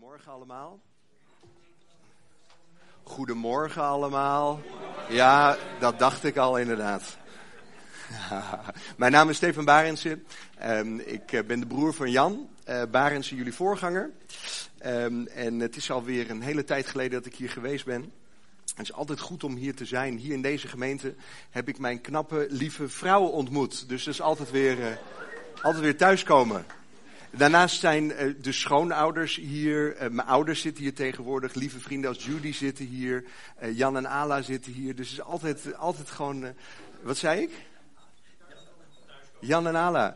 Goedemorgen allemaal. Goedemorgen allemaal. Ja, dat dacht ik al inderdaad. Mijn naam is Stefan Barendsen. Ik ben de broer van Jan Barendsen, jullie voorganger. En het is alweer een hele tijd geleden dat ik hier geweest ben. Het is altijd goed om hier te zijn. Hier in deze gemeente heb ik mijn knappe, lieve vrouw ontmoet. Dus dat is altijd weer thuiskomen. Daarnaast zijn de schoonouders hier. Mijn ouders zitten hier tegenwoordig. Lieve vrienden als Judy zitten hier. Jan en Ala zitten hier. Dus het is altijd gewoon... wat zei ik? Jan en Ala.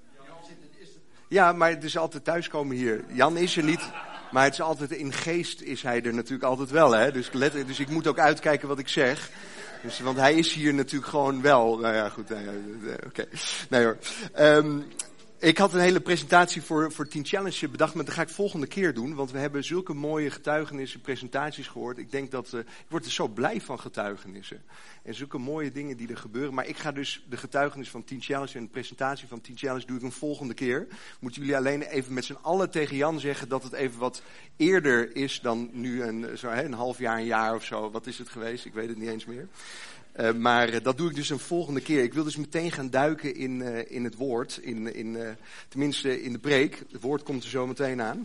Ja, maar het is altijd thuiskomen hier. Jan is er niet. Maar het is altijd in geest is hij er natuurlijk altijd wel. Hè? Dus ik moet ook uitkijken wat ik zeg. Dus, want hij is hier natuurlijk gewoon wel. Nou ja, goed. Oké. Nee hoor. Ik had een hele presentatie voor Teen Challenge bedacht, maar dat ga ik volgende keer doen. Want we hebben zulke mooie getuigenissen, presentaties gehoord. Ik denk dat, ik word er zo blij van getuigenissen. En zulke mooie dingen die er gebeuren. Maar ik ga dus de getuigenis van Teen Challenge en de presentatie van Teen Challenge doe ik een volgende keer. Moeten jullie alleen even met z'n allen tegen Jan zeggen dat het even wat eerder is dan nu een half jaar, een jaar of zo. Wat is het geweest? Ik weet het niet eens meer. Maar dat doe ik dus een volgende keer. Ik wil dus meteen gaan duiken in het woord, tenminste in de preek. Het woord komt er zo meteen aan.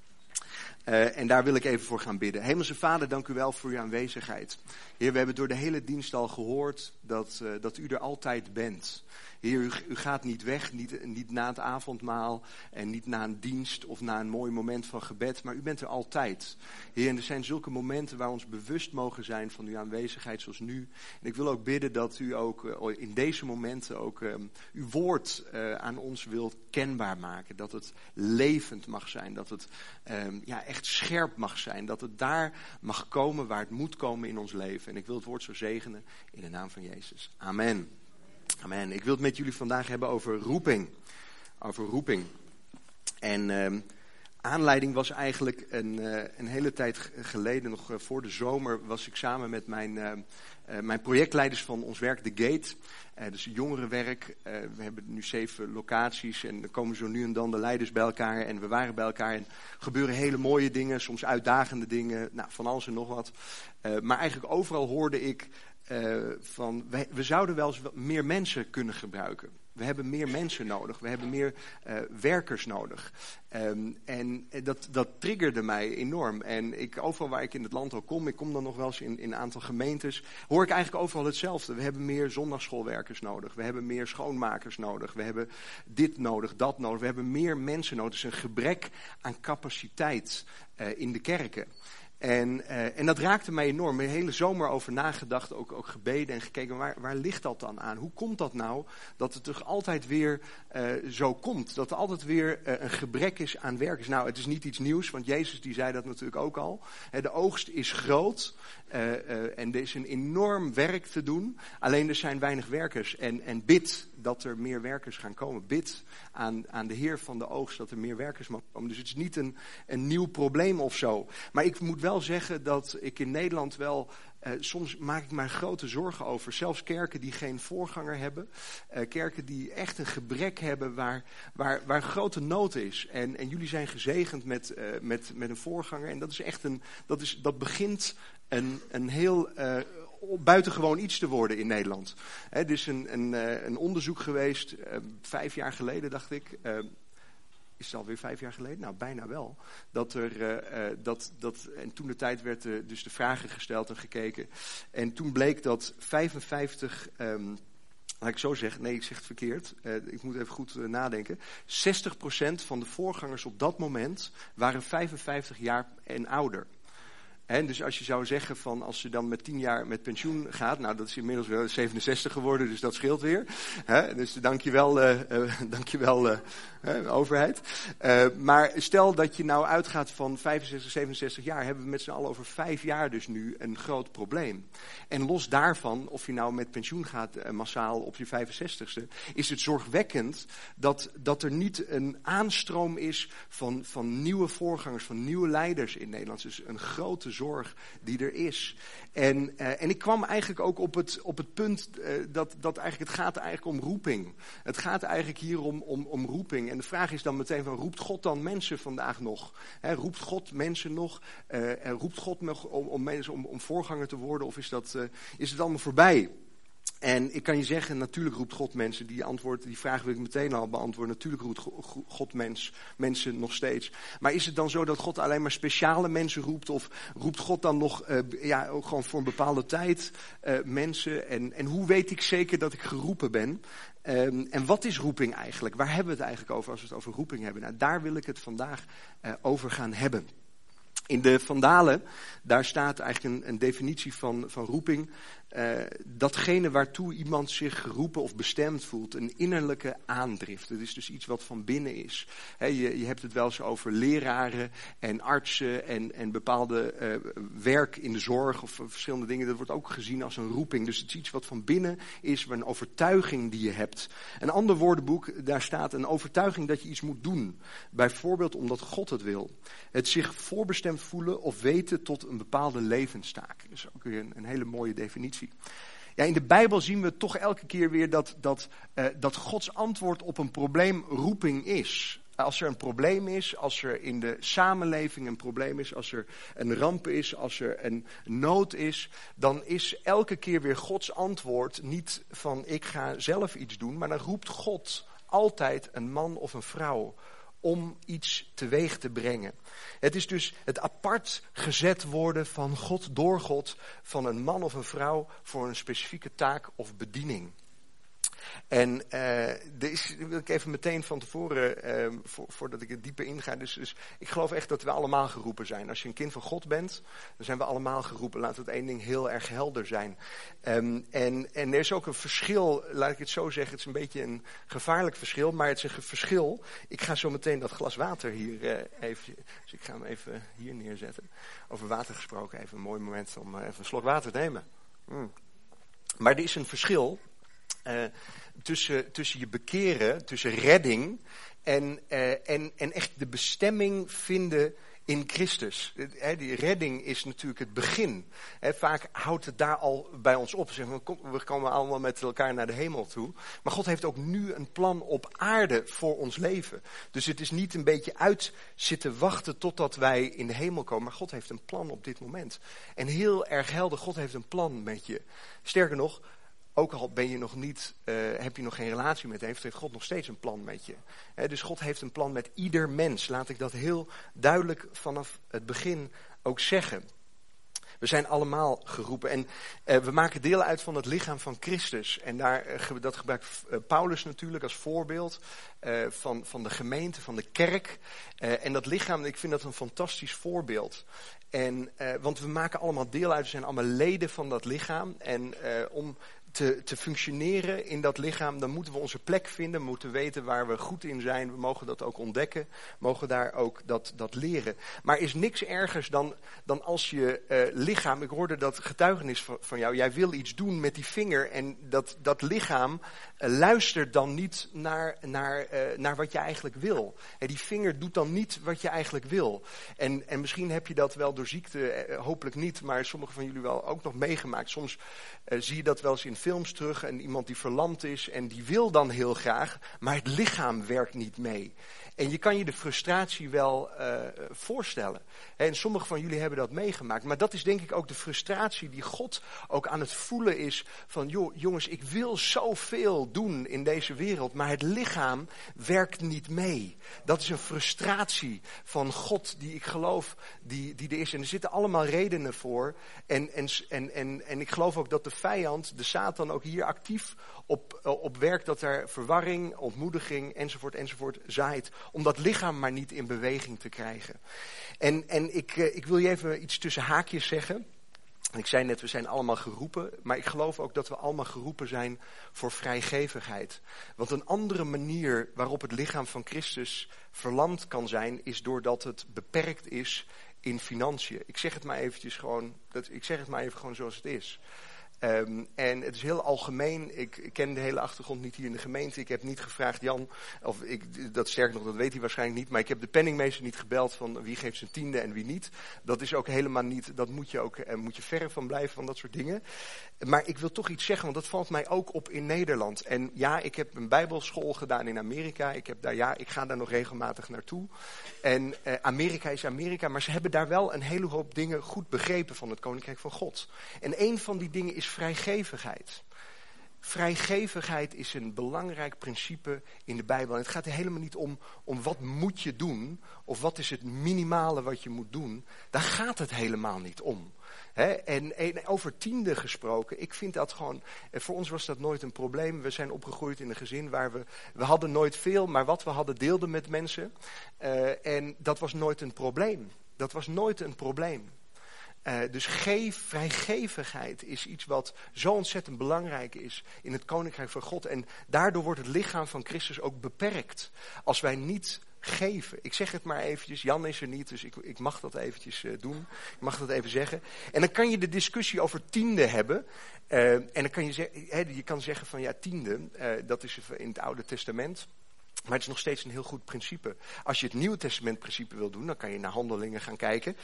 En daar wil ik even voor gaan bidden. Hemelse Vader, dank u wel voor uw aanwezigheid. Heer, we hebben door de hele dienst al gehoord dat u er altijd bent. Heer, u gaat niet weg, niet na het avondmaal en niet na een dienst of na een mooi moment van gebed, maar u bent er altijd. Heer, en er zijn zulke momenten waar we ons bewust mogen zijn van uw aanwezigheid zoals nu. En ik wil ook bidden dat u ook in deze momenten ook uw woord aan ons wilt kenbaar maken. Dat het levend mag zijn, dat het echt scherp mag zijn, dat het daar mag komen waar het moet komen in ons leven. En ik wil het woord zo zegenen in de naam van Jezus. Amen. Amen. Ik wil het met jullie vandaag hebben over roeping. Over roeping. En aanleiding was eigenlijk een hele tijd geleden, nog voor de zomer, was ik samen met mijn projectleiders van ons werk, The Gate. Dus jongerenwerk. We hebben nu 7 locaties en er komen zo nu en dan de leiders bij elkaar. En we waren bij elkaar en gebeuren hele mooie dingen, soms uitdagende dingen, van alles en nog wat. Maar eigenlijk overal hoorde ik we zouden wel eens meer mensen kunnen gebruiken. We hebben meer mensen nodig. We hebben meer werkers nodig. En dat triggerde mij enorm. En overal waar ik in het land ook kom, ik kom dan nog wel eens in een aantal gemeentes, hoor ik eigenlijk overal hetzelfde. We hebben meer zondagsschoolwerkers nodig. We hebben meer schoonmakers nodig. We hebben dit nodig, dat nodig. We hebben meer mensen nodig. Dus een gebrek aan capaciteit in de kerken. En dat raakte mij enorm. De hele zomer over nagedacht, ook gebeden en gekeken, waar ligt dat dan aan? Hoe komt dat nou dat het toch altijd weer zo komt? Dat er altijd weer een gebrek is aan werkers. Nou, het is niet iets nieuws, want Jezus die zei dat natuurlijk ook al. De oogst is groot en er is een enorm werk te doen. Alleen er zijn weinig werkers. En bid dat er meer werkers gaan komen. Bid aan de Heer van de oogst dat er meer werkers mogen komen. Dus het is niet een nieuw probleem of zo. Maar ik moet wel zeggen dat ik in Nederland wel... soms maak ik mij grote zorgen over. Zelfs kerken die geen voorganger hebben. Kerken die echt een gebrek hebben waar grote nood is. En jullie zijn gezegend met een voorganger. En dat is echt dat begint een heel... buitengewoon iets te worden in Nederland. Er is een onderzoek geweest, 5 jaar geleden dacht ik. Is het alweer 5 jaar geleden? Nou, bijna wel. En toen de tijd werd dus de vragen gesteld en gekeken. En toen bleek dat 55... laat ik zo zeggen, nee, ik zeg het verkeerd. Ik moet even goed nadenken. 60% van de voorgangers op dat moment waren 55 jaar en ouder. En dus als je zou zeggen van als je dan met 10 jaar met pensioen gaat, nou dat is inmiddels wel 67 geworden, dus dat scheelt weer. Dus dankjewel overheid. Maar stel dat je nou uitgaat van 65, 67 jaar, hebben we met z'n allen over 5 jaar dus nu een groot probleem. En los daarvan, of je nou met pensioen gaat massaal op je 65ste, is het zorgwekkend dat er niet een aanstroom is van nieuwe voorgangers, van nieuwe leiders in Nederland. Dus een grote zorg die er is. En ik kwam eigenlijk ook op het punt dat eigenlijk het gaat eigenlijk om roeping. Het gaat eigenlijk hier om roeping. En de vraag is dan meteen van, roept God dan mensen vandaag nog? Roept God mensen nog? Roept God nog om mensen om voorganger te worden? Of is het allemaal voorbij? En ik kan je zeggen, natuurlijk roept God mensen. Die vraag wil ik meteen al beantwoorden. Natuurlijk roept God mensen nog steeds. Maar is het dan zo dat God alleen maar speciale mensen roept? Of roept God dan nog ook gewoon voor een bepaalde tijd mensen? En hoe weet ik zeker dat ik geroepen ben? En wat is roeping eigenlijk? Waar hebben we het eigenlijk over als we het over roeping hebben? Nou, daar wil ik het vandaag over gaan hebben. In de Vandalen, daar staat eigenlijk een definitie van roeping. Datgene waartoe iemand zich geroepen of bestemd voelt. Een innerlijke aandrift. Het is dus iets wat van binnen is. Je hebt het wel eens over leraren en artsen en bepaalde werk in de zorg of verschillende dingen. Dat wordt ook gezien als een roeping. Dus het is iets wat van binnen is, een overtuiging die je hebt. Een ander woordenboek, daar staat een overtuiging dat je iets moet doen. Bijvoorbeeld omdat God het wil. Het zich voorbestemd voelen of weten tot een bepaalde levenstaak. Dat is ook weer een hele mooie definitie. Ja, in de Bijbel zien we toch elke keer weer dat Gods antwoord op een probleem roeping is. Als er een probleem is, als er in de samenleving een probleem is, als er een ramp is, als er een nood is, dan is elke keer weer Gods antwoord niet van ik ga zelf iets doen, maar dan roept God altijd een man of een vrouw om iets teweeg te brengen. Het is dus het apart gezet worden van God door God, van een man of een vrouw voor een specifieke taak of bediening. En wil ik even meteen van tevoren, voordat ik er dieper inga. Dus ik geloof echt dat we allemaal geroepen zijn. Als je een kind van God bent, dan zijn we allemaal geroepen. Laat het één ding heel erg helder zijn. En er is ook een verschil, laat ik het zo zeggen. Het is een beetje een gevaarlijk verschil, maar het is een verschil. Ik ga zo meteen dat glas water hier even. Dus ik ga hem even hier neerzetten. Over water gesproken, even een mooi moment om even een slok water te nemen. Maar er is een verschil. Tussen je bekeren, tussen redding en echt de bestemming vinden in Christus. Die redding is natuurlijk het begin. Vaak houdt het daar al bij ons op. We komen allemaal met elkaar naar de hemel toe. Maar God heeft ook nu een plan op aarde voor ons leven. Dus het is niet een beetje uit zitten wachten totdat wij in de hemel komen. Maar God heeft een plan op dit moment. En heel erg helder, God heeft een plan met je. Sterker nog, ook al ben je nog niet, heb je nog geen relatie met hem, heeft God nog steeds een plan met je. Dus God heeft een plan met ieder mens. Laat ik dat heel duidelijk vanaf het begin ook zeggen. We zijn allemaal geroepen en we maken deel uit van het lichaam van Christus. En dat gebruikt Paulus natuurlijk als voorbeeld van de gemeente, van de kerk. En dat lichaam, ik vind dat een fantastisch voorbeeld. Want we maken allemaal deel uit, we zijn allemaal leden van dat lichaam. En om te functioneren in dat lichaam, dan moeten we onze plek vinden. We moeten weten waar we goed in zijn. We mogen dat ook ontdekken. Mogen daar ook dat leren. Maar is niks ergers dan als je lichaam, ik hoorde dat getuigenis van jou, jij wil iets doen met die vinger en dat lichaam luistert dan niet naar wat je eigenlijk wil. Die vinger doet dan niet wat je eigenlijk wil. En misschien heb je dat wel door ziekte, hopelijk niet, maar sommigen van jullie wel ook nog meegemaakt. Soms zie je dat wel eens in films terug en iemand die verlamd is en die wil dan heel graag, maar het lichaam werkt niet mee. En je kan je de frustratie wel voorstellen. En sommigen van jullie hebben dat meegemaakt. Maar dat is denk ik ook de frustratie die God ook aan het voelen is. Van jongens, ik wil zoveel doen in deze wereld. Maar het lichaam werkt niet mee. Dat is een frustratie van God die ik geloof die er is. En er zitten allemaal redenen voor. En ik geloof ook dat de vijand, de Satan, ook hier actief op werkt. Dat er verwarring, ontmoediging enzovoort zaait. Om dat lichaam maar niet in beweging te krijgen. En ik wil je even iets tussen haakjes zeggen. Ik zei net, we zijn allemaal geroepen. Maar ik geloof ook dat we allemaal geroepen zijn voor vrijgevigheid. Want een andere manier waarop het lichaam van Christus verlamd kan zijn, is doordat het beperkt is in financiën. Ik zeg het maar eventjes gewoon, ik zeg het maar even gewoon zoals het is. En het is heel algemeen. Ik ken de hele achtergrond niet hier in de gemeente. Ik heb niet gevraagd, Jan, dat sterk nog, dat weet hij waarschijnlijk niet. Maar ik heb de penningmeester niet gebeld van wie geeft zijn tiende en wie niet. Dat is ook helemaal niet, dat moet je verre van blijven, van dat soort dingen. Maar ik wil toch iets zeggen, want dat valt mij ook op in Nederland. En ja, ik heb een bijbelschool gedaan in Amerika. Ik ga daar nog regelmatig naartoe. En Amerika is Amerika, maar ze hebben daar wel een hele hoop dingen goed begrepen van het Koninkrijk van God. En een van die dingen is vrijgevigheid. Vrijgevigheid is een belangrijk principe in de Bijbel. En het gaat er helemaal niet om wat moet je doen, of wat is het minimale wat je moet doen. Daar gaat het helemaal niet om. En over tiende gesproken, ik vind dat gewoon, voor ons was dat nooit een probleem. We zijn opgegroeid in een gezin waar we hadden nooit veel, maar wat we hadden deelden met mensen. En dat was nooit een probleem. Dat was nooit een probleem. Dus vrijgevigheid is iets wat zo ontzettend belangrijk is in het Koninkrijk van God. En daardoor wordt het lichaam van Christus ook beperkt als wij niet geven. Ik zeg het maar eventjes, Jan is er niet, dus ik mag dat eventjes doen. Ik mag dat even zeggen. En dan kan je de discussie over tiende hebben. En dan kan je kan zeggen van ja, tiende, dat is in het Oude Testament. Maar het is nog steeds een heel goed principe. Als je het Nieuwe Testament principe wil doen, dan kan je naar Handelingen gaan kijken.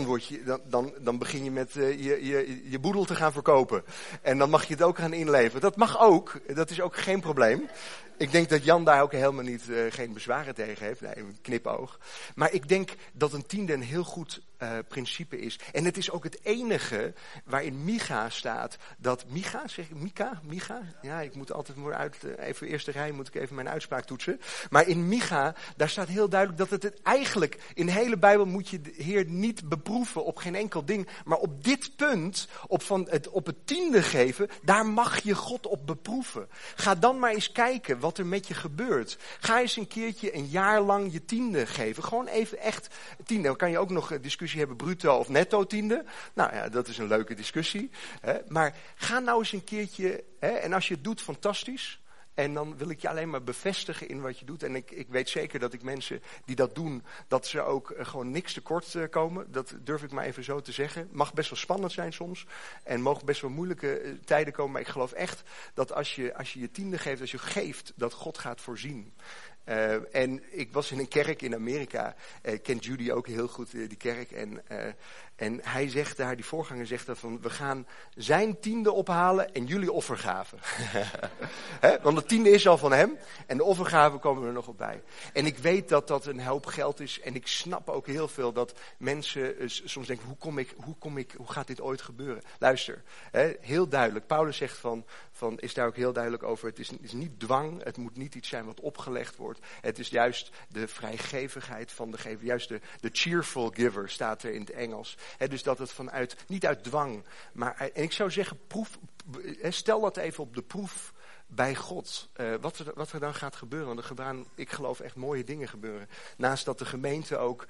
Dan begin je met je boedel te gaan verkopen. En dan mag je het ook gaan inleveren. Dat mag ook, dat is ook geen probleem. Ik denk dat Jan daar ook helemaal geen bezwaren tegen heeft. Nee, een knipoog. Maar ik denk dat een tiende een heel goed principe is. En het is ook het enige waarin Micha staat. Dat Micha? Ja, ik moet altijd even eerste rij moet ik even mijn uitspraak toetsen. Maar in Micha, daar staat heel duidelijk dat het eigenlijk, in de hele Bijbel moet je de Heer niet beproeven op geen enkel ding. Maar op dit punt, op het tiende geven, daar mag je God op beproeven. Ga dan maar eens kijken wat er met je gebeurt. Ga eens een keertje een jaar lang je tiende geven. Gewoon even echt tiende. Dan kan je ook nog een discussie hebben, bruto of netto tiende. Nou ja, dat is een leuke discussie. Maar ga nou eens een keertje, en als je het doet, fantastisch. En dan wil ik je alleen maar bevestigen in wat je doet. En ik weet zeker dat ik mensen die dat doen, dat ze ook gewoon niks tekort komen. Dat durf ik maar even zo te zeggen. Mag best wel spannend zijn soms. En mogen best wel moeilijke tijden komen. Maar ik geloof echt dat als je tiende geeft, als je geeft, dat God gaat voorzien. En ik was in een kerk in Amerika. Kent Judy ook heel goed, die kerk. En hij zegt daar, die voorganger zegt daar van, we gaan zijn tiende ophalen en jullie offergaven. Want de tiende is al van hem en de offergaven komen er nog op bij. En ik weet dat dat een hoop geld is en ik snap ook heel veel dat mensen soms denken, hoe gaat dit ooit gebeuren? Luister, heel duidelijk, Paulus zegt is daar ook heel duidelijk over, het is niet dwang, het moet niet iets zijn wat opgelegd wordt. Het is juist de vrijgevigheid van de gever, juist de cheerful giver staat er in het Engels. Dus dat het niet uit dwang, maar en ik zou zeggen, stel dat even op de proef bij God. Wat er dan gaat gebeuren. Want ik geloof echt mooie dingen gebeuren. Naast dat de gemeente ook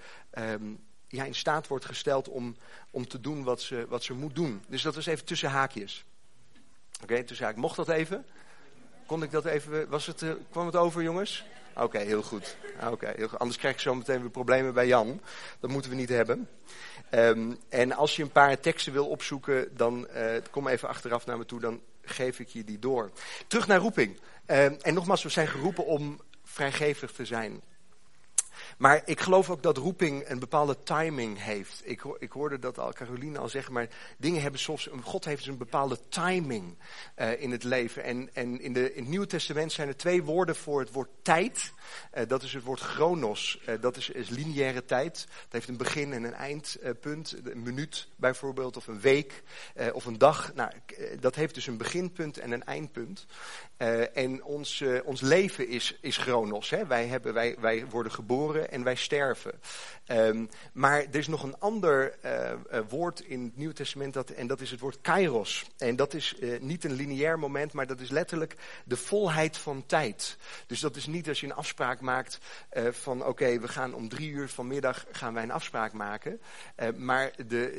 in staat wordt gesteld om te doen wat ze moet doen. Dus dat was even tussen haakjes. Oké, tussen haakjes. Mocht dat even? Kon ik dat even? Kwam het over, jongens? Oké, heel goed. Heel goed. Anders krijg ik zo meteen weer problemen bij Jan. Dat moeten we niet hebben. En als je een paar teksten wil opzoeken, dan kom even achteraf naar me toe, dan geef ik je die door. Terug naar roeping. En nogmaals, we zijn geroepen om vrijgevig te zijn. Maar ik geloof ook dat roeping een bepaalde timing heeft. Ik hoorde dat al, Caroline al zeggen, maar dingen hebben soms, God heeft een bepaalde timing in het leven. En in het Nieuwe Testament zijn er 2 woorden voor het woord tijd. Dat is het woord chronos. Dat is lineaire tijd. Dat heeft een begin en een eindpunt. Een minuut bijvoorbeeld, of een week, of een dag. Nou, dat heeft dus een beginpunt en een eindpunt. En ons leven is chronos. Wij worden geboren en wij sterven. Maar er is nog een ander woord in het Nieuwe Testament, en dat is het woord kairos. En dat is niet een lineair moment, maar dat is letterlijk de volheid van tijd. Dus dat is niet als je een afspraak maakt van oké, we gaan om 3 uur vanmiddag gaan wij een afspraak maken. Maar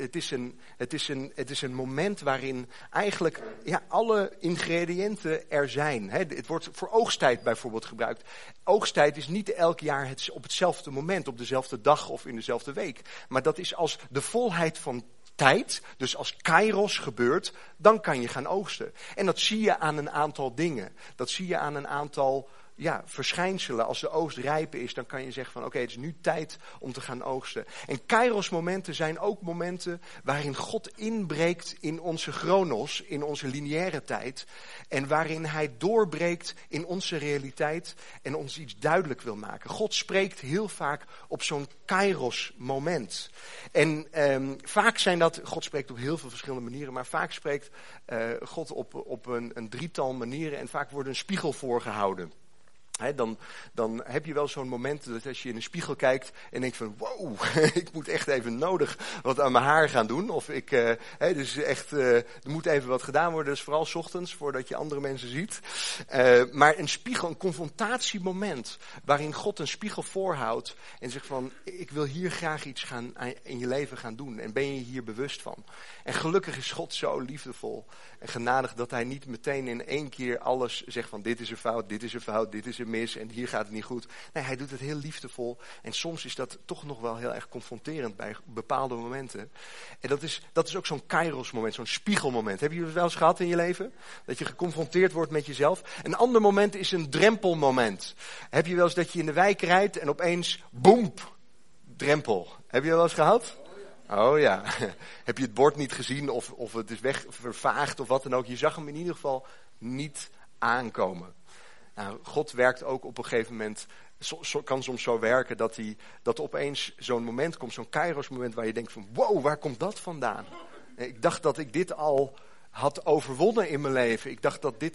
het is een moment waarin eigenlijk alle ingrediënten er zijn. Het wordt voor oogsttijd bijvoorbeeld gebruikt. Oogsttijd is niet elk jaar op hetzelfde moment, op dezelfde dag of in dezelfde week. Maar dat is als de volheid van tijd, dus als kairos gebeurt, dan kan je gaan oogsten. En dat zie je aan een aantal dingen. Dat zie je aan een aantal verschijnselen. Als de oogst rijp is, dan kan je zeggen van oké, het is nu tijd om te gaan oogsten. En kairos momenten zijn ook momenten waarin God inbreekt in onze chronos, in onze lineaire tijd. En waarin hij doorbreekt in onze realiteit en ons iets duidelijk wil maken. God spreekt heel vaak op zo'n kairos moment. En vaak zijn dat, God spreekt op heel veel verschillende manieren, maar vaak spreekt God op een drietal manieren en vaak wordt een spiegel voorgehouden. Dan heb je wel zo'n moment dat als je in een spiegel kijkt en denkt van wow, ik moet echt even nodig wat aan mijn haar gaan doen. Of dus echt, er moet even wat gedaan worden, dus vooral 's ochtends voordat je andere mensen ziet. Maar een spiegel, een confrontatiemoment waarin God een spiegel voorhoudt en zegt van ik wil hier graag iets in je leven gaan doen. En ben je hier bewust van? En gelukkig is God zo liefdevol en genadig dat hij niet meteen in één keer alles zegt van dit is een fout, dit is een fout, dit is een mis en hier gaat het niet goed. Nee, hij doet het heel liefdevol en soms is dat toch nog wel heel erg confronterend bij bepaalde momenten. En dat is ook zo'n kairos moment, zo'n spiegelmoment. Heb je het wel eens gehad in je leven? Dat je geconfronteerd wordt met jezelf. Een ander moment is een drempelmoment. Heb je wel eens dat je in de wijk rijdt en opeens boem, drempel. Heb je dat wel eens gehad? Oh ja, heb je het bord niet gezien of het is wegvervaagd of wat dan ook. Je zag hem in ieder geval niet aankomen. Nou, God werkt ook op een gegeven moment, kan soms zo werken dat er opeens zo'n moment komt, zo'n kairos moment waar je denkt van wow, waar komt dat vandaan? Ik dacht dat ik dit al had overwonnen in mijn leven. Ik dacht dat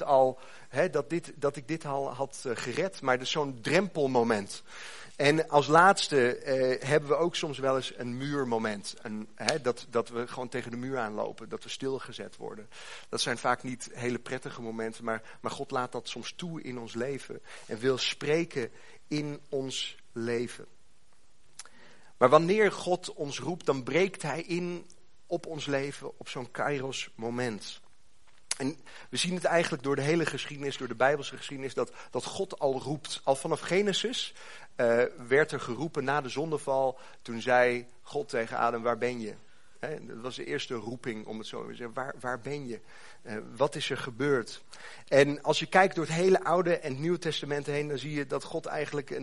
dat ik dit al had gered, maar dat is zo'n drempelmoment. En als laatste hebben we ook soms wel eens een muurmoment. Dat we gewoon tegen de muur aanlopen, dat we stilgezet worden. Dat zijn vaak niet hele prettige momenten, maar God laat dat soms toe in ons leven. En wil spreken in ons leven. Maar wanneer God ons roept, dan breekt hij in op ons leven op zo'n kairos moment. En we zien het eigenlijk door de hele geschiedenis, door de Bijbelse geschiedenis, dat God al roept. Al vanaf Genesis werd er geroepen na de zondeval. Toen zei God tegen Adam, waar ben je? Dat was de eerste roeping, om het zo te zeggen. Waar ben je? Wat is er gebeurd? En als je kijkt door het hele Oude en Nieuwe Testament heen, dan zie je dat God eigenlijk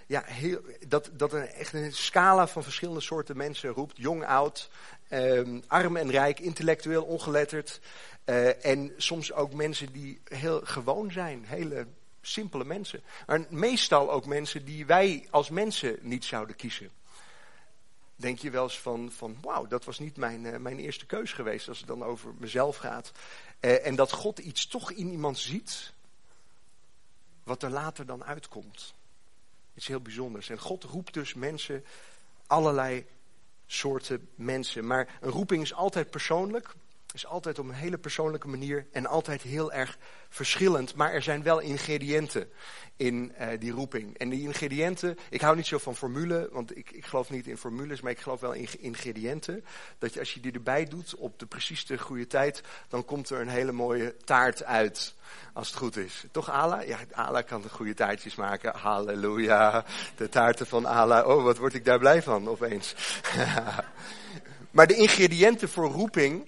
echt een scala van verschillende soorten mensen roept. Jong, oud, arm en rijk, intellectueel, ongeletterd. En soms ook mensen die heel gewoon zijn, hele simpele mensen. Maar meestal ook mensen die wij als mensen niet zouden kiezen. Denk je wel eens van wauw, dat was niet mijn eerste keus geweest als het dan over mezelf gaat. En dat God iets toch in iemand ziet, wat er later dan uitkomt. Iets heel bijzonders. En God roept dus mensen, allerlei soorten mensen. Maar een roeping is altijd persoonlijk. Is altijd op een hele persoonlijke manier en altijd heel erg verschillend. Maar er zijn wel ingrediënten in die roeping. En die ingrediënten, ik hou niet zo van formule, want ik geloof niet in formules, maar ik geloof wel in ingrediënten. Dat je, als je die erbij doet op de precies de goede tijd, dan komt er een hele mooie taart uit. Als het goed is. Toch Allah? Ja, Allah kan de goede taartjes maken. Halleluja. De taarten van Allah. Oh, wat word ik daar blij van opeens. Maar de ingrediënten voor roeping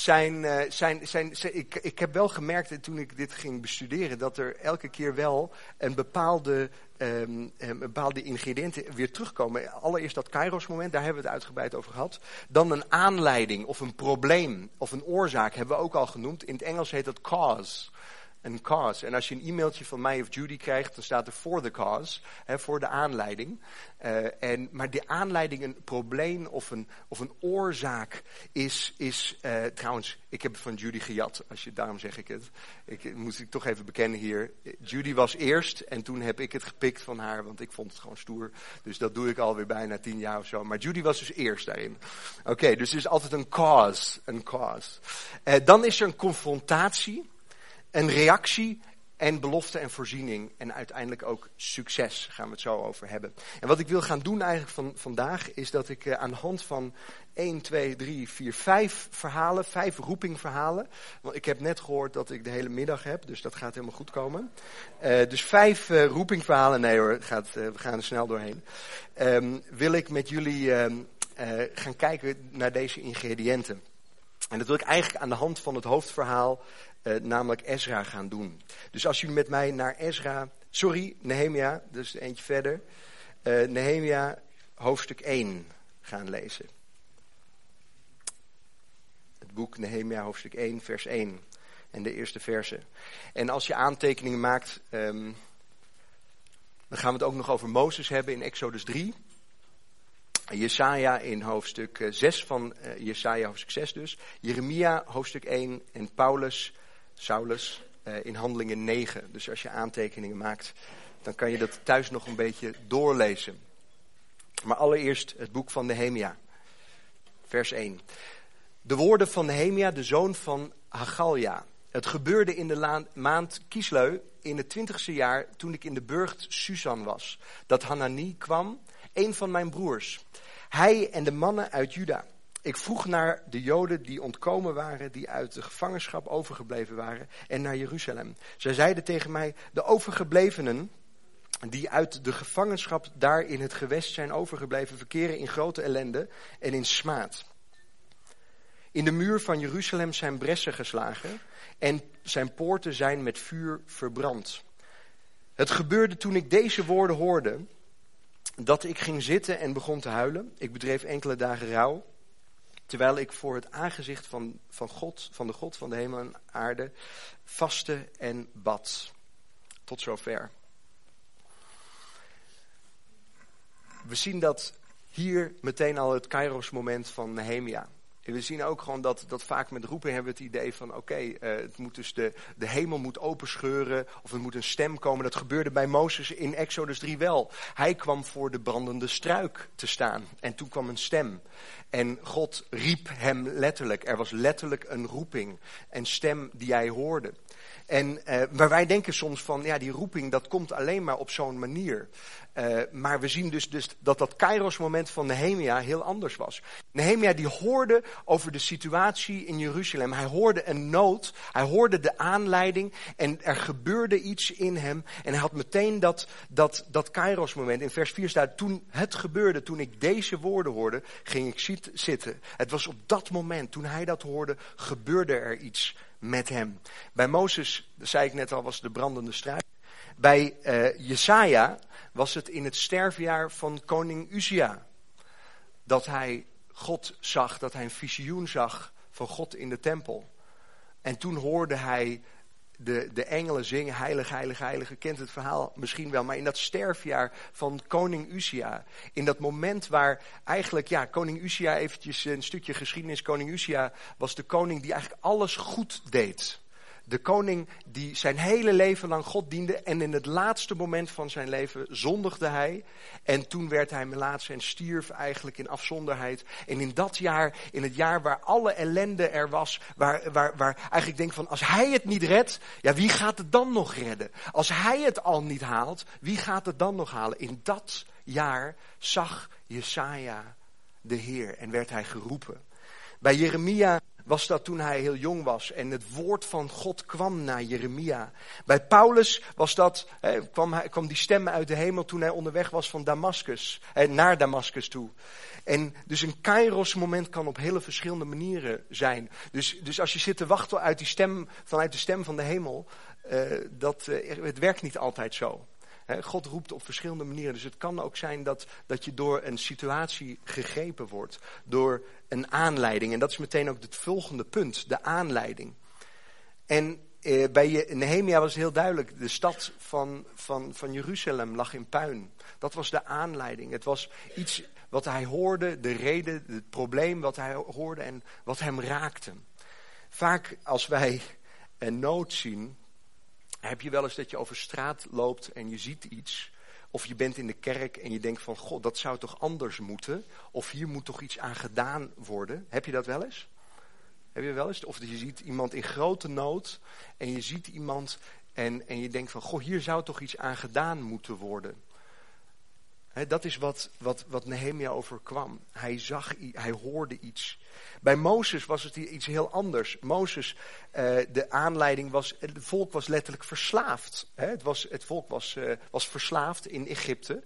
ik heb wel gemerkt toen ik dit ging bestuderen, dat er elke keer wel een bepaalde ingrediënten weer terugkomen. Allereerst dat Kairos moment, daar hebben we het uitgebreid over gehad. Dan een aanleiding of een probleem of een oorzaak hebben we ook al genoemd. In het Engels heet dat cause. Een cause. En als je een e-mailtje van mij of Judy krijgt, dan staat er for the cause, voor de aanleiding. Maar de aanleiding, een probleem of een oorzaak is trouwens, ik heb het van Judy gejat, daarom zeg ik het. Moet ik toch even bekennen hier. Judy was eerst en toen heb ik het gepikt van haar, want ik vond het gewoon stoer. Dus dat doe ik alweer bijna 10 jaar of zo. Maar Judy was dus eerst daarin. Oké, dus er is altijd een cause. Dan is er een confrontatie. Een reactie en belofte en voorziening en uiteindelijk ook succes gaan we het zo over hebben. En wat ik wil gaan doen eigenlijk vandaag is dat ik aan de hand van 1, 2, 3, 4, 5 verhalen, 5 roepingverhalen. Want ik heb net gehoord dat ik de hele middag heb, dus dat gaat helemaal goed komen. Dus 5 roepingverhalen, nee hoor, we gaan er snel doorheen. Wil ik met jullie gaan kijken naar deze ingrediënten. En dat wil ik eigenlijk aan de hand van het hoofdverhaal, namelijk Ezra, gaan doen. Dus als jullie met mij naar Nehemia, dus eentje verder. Nehemia hoofdstuk 1 gaan lezen. Het boek Nehemia hoofdstuk 1 vers 1 en de eerste versen. En als je aantekeningen maakt, dan gaan we het ook nog over Mozes hebben in Exodus 3. Jesaja in hoofdstuk 6 van Jesaja hoofdstuk 6 dus. Jeremia hoofdstuk 1 en Saulus in Handelingen 9. Dus als je aantekeningen maakt, dan kan je dat thuis nog een beetje doorlezen. Maar allereerst het boek van Nehemia, vers 1. De woorden van Nehemia, de zoon van Hagalja. Het gebeurde in de maand Kisleu in het 20e jaar toen ik in de burcht Susan was. Dat Hanani kwam, een van mijn broers. Hij en de mannen uit Juda. Ik vroeg naar de Joden die ontkomen waren, die uit de gevangenschap overgebleven waren en naar Jeruzalem. Zij zeiden tegen mij, de overgeblevenen die uit de gevangenschap daar in het gewest zijn overgebleven, verkeren in grote ellende en in smaad. In de muur van Jeruzalem zijn bressen geslagen en zijn poorten zijn met vuur verbrand. Het gebeurde toen ik deze woorden hoorde, dat ik ging zitten en begon te huilen. Ik bedreef enkele dagen rouw, terwijl ik voor het aangezicht van de God van de hemel en aarde vastte en bad. Tot zover. We zien dat hier meteen al het Kairos moment van Nehemia. En we zien ook gewoon dat vaak met roepen hebben we het idee van het moet dus de hemel moet openscheuren of er moet een stem komen. Dat gebeurde bij Mozes in Exodus 3 wel. Hij kwam voor de brandende struik te staan en toen kwam een stem. En God riep hem letterlijk. Er was letterlijk een roeping, een stem die hij hoorde. Maar wij denken soms van, ja, die roeping dat komt alleen maar op zo'n manier. Maar we zien dus dat Kairos moment van Nehemia heel anders was. Nehemia die hoorde over de situatie in Jeruzalem. Hij hoorde een nood, hij hoorde de aanleiding en er gebeurde iets in hem. En hij had meteen dat Kairos moment. In vers 4 staat, toen het gebeurde, toen ik deze woorden hoorde, ging ik zitten. Het was op dat moment, toen hij dat hoorde, gebeurde er iets met hem. Bij Mozes, dat zei ik net al, was de brandende struik. Bij Jesaja was het in het sterfjaar van koning Uzia. Dat hij God zag, dat hij een visioen zag van God in de tempel. En toen hoorde hij de engelen zingen, heilig, heilig, heilig. Je kent het verhaal misschien wel, maar in dat sterfjaar van koning Uzia. In dat moment waar eigenlijk, koning Uzia, eventjes een stukje geschiedenis. Koning Uzia was de koning die eigenlijk alles goed deed. De koning die zijn hele leven lang God diende en in het laatste moment van zijn leven zondigde hij. En toen werd hij melaats en stierf eigenlijk in afzonderheid. En in dat jaar, in het jaar waar alle ellende er was, waar eigenlijk denk van als hij het niet redt, wie gaat het dan nog redden? Als hij het al niet haalt, wie gaat het dan nog halen? In dat jaar zag Jesaja de Heer en werd hij geroepen. Bij Jeremia was dat toen hij heel jong was en het woord van God kwam naar Jeremia. Bij Paulus was dat, kwam die stem uit de hemel toen hij onderweg was van Damascus, naar Damascus toe. En dus een Kairos moment kan op hele verschillende manieren zijn. Dus als je zit te wachten vanuit de stem van de hemel, het werkt niet altijd zo. God roept op verschillende manieren. Dus het kan ook zijn dat je door een situatie gegrepen wordt. Door een aanleiding. En dat is meteen ook het volgende punt. De aanleiding. En bij Nehemia was het heel duidelijk. De stad van Jeruzalem lag in puin. Dat was de aanleiding. Het was iets wat hij hoorde. De reden, het probleem wat hij hoorde en wat hem raakte. Vaak als wij een nood zien, heb je wel eens dat je over straat loopt en je ziet iets. Of je bent in de kerk en je denkt van, God, dat zou toch anders moeten? Of hier moet toch iets aan gedaan worden? Heb je dat wel eens? Heb je wel eens? Of je ziet iemand in grote nood en je ziet iemand en je denkt van, goh, hier zou toch iets aan gedaan moeten worden. Dat is wat Nehemia overkwam. Hij hoorde iets. Bij Mozes was het iets heel anders. Mozes, de aanleiding was, het volk was letterlijk verslaafd. Het volk was verslaafd in Egypte.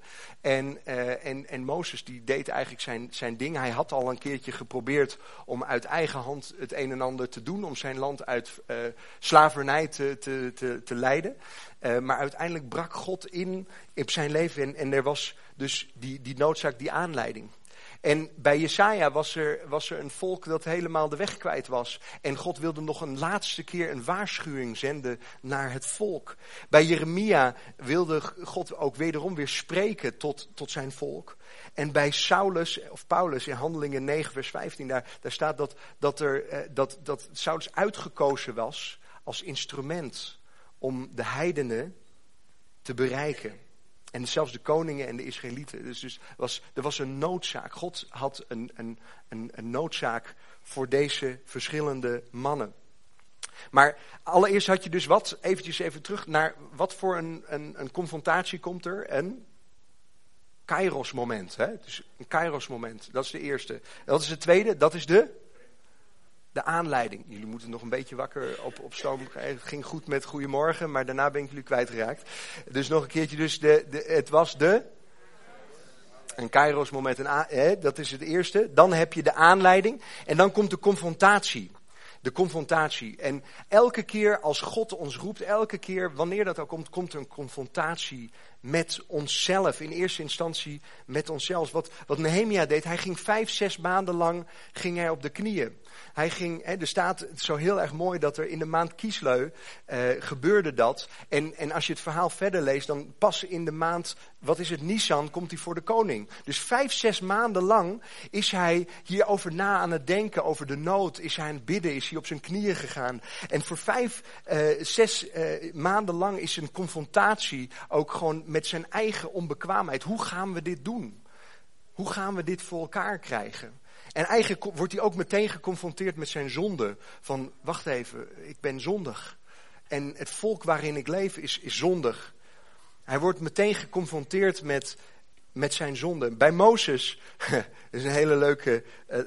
En Mozes die deed eigenlijk zijn ding. Hij had al een keertje geprobeerd om uit eigen hand het een en ander te doen. Om zijn land uit slavernij te leiden. Maar uiteindelijk brak God in op zijn leven. En er was dus die noodzaak, die aanleiding. En bij Jesaja was er een volk dat helemaal de weg kwijt was. En God wilde nog een laatste keer een waarschuwing zenden naar het volk. Bij Jeremia wilde God ook wederom weer spreken tot zijn volk. En bij Paulus in Handelingen 9 vers 15, daar staat dat Saulus uitgekozen was als instrument om de heidenen te bereiken. En zelfs de koningen en de Israëlieten. Dus er was een noodzaak. God had een noodzaak voor deze verschillende mannen. Maar allereerst had je dus even terug naar wat voor een confrontatie komt er. Een kairos moment. Dus een kairos moment. Dat is de eerste. Dat is de tweede. Dat is de aanleiding. Jullie moeten nog een beetje wakker op stoom. Het ging goed met goedemorgen, maar daarna ben ik jullie kwijtgeraakt. Dus nog een keertje. Dus het was een kairos moment. Dat is het eerste. Dan heb je de aanleiding. En dan komt de confrontatie. De confrontatie. En elke keer als God ons roept, elke keer wanneer dat ook komt er een confrontatie met onszelf. In eerste instantie met onszelf. Wat Nehemia deed, hij ging 5-6 maanden lang ging hij op de knieën. Er staat zo heel erg mooi dat er in de maand Kisleu gebeurde dat. En als je het verhaal verder leest, dan pas in de maand, Nisan, komt hij voor de koning. Dus 5-6 maanden lang is hij hierover aan het denken, over de nood. Is hij aan het bidden, is hij op zijn knieën gegaan. En voor 5-6 maanden lang is een confrontatie ook gewoon met zijn eigen onbekwaamheid. Hoe gaan we dit doen? Hoe gaan we dit voor elkaar krijgen? En eigenlijk wordt hij ook meteen geconfronteerd met zijn zonde. Van, wacht even, ik ben zondig. En het volk waarin ik leef is zondig. Hij wordt meteen geconfronteerd met zijn zonde. Bij Mozes, dat is een hele leuke,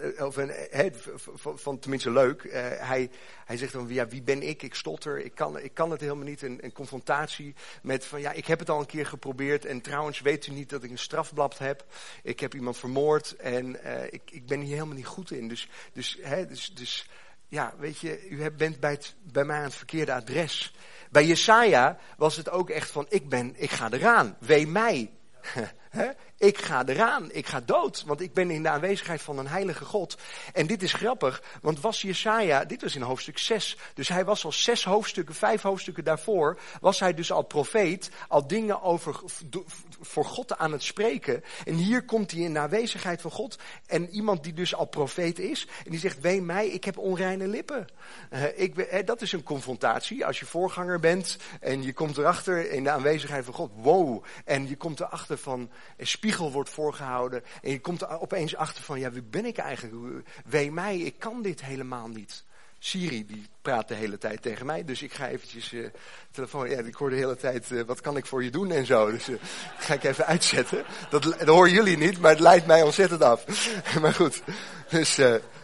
tenminste leuk. Hij zegt dan, wie ben ik? Ik stotter, ik kan het helemaal niet. Een confrontatie met van, ik heb het al een keer geprobeerd. En trouwens, weet u niet dat ik een strafblad heb? Ik heb iemand vermoord en ik ben hier helemaal niet goed in. Dus weet je, u bent bij mij aan het verkeerde adres. Bij Jesaja was het ook echt van, ik ga eraan. Wee mij. Ik ga eraan, ik ga dood, want ik ben in de aanwezigheid van een heilige God. En dit is grappig, want was Jesaja, dit was in hoofdstuk 6, dus hij was al 5 hoofdstukken daarvoor, was hij dus al profeet, al dingen voor God aan het spreken. En hier komt hij in de aanwezigheid van God en iemand die dus al profeet is, en die zegt, wee mij, ik heb onreine lippen. Dat is een confrontatie, als je voorganger bent en je komt erachter in de aanwezigheid van God, wow, en je komt erachter van, een spiegel wordt voorgehouden en je komt er opeens achter van, wie ben ik eigenlijk? Wee mij, ik kan dit helemaal niet. Siri, die praat de hele tijd tegen mij, dus ik ga eventjes telefoon, ik hoor de hele tijd, wat kan ik voor je doen en zo. Dus ga ik even uitzetten. Dat horen jullie niet, maar het leidt mij ontzettend af. Maar goed, dus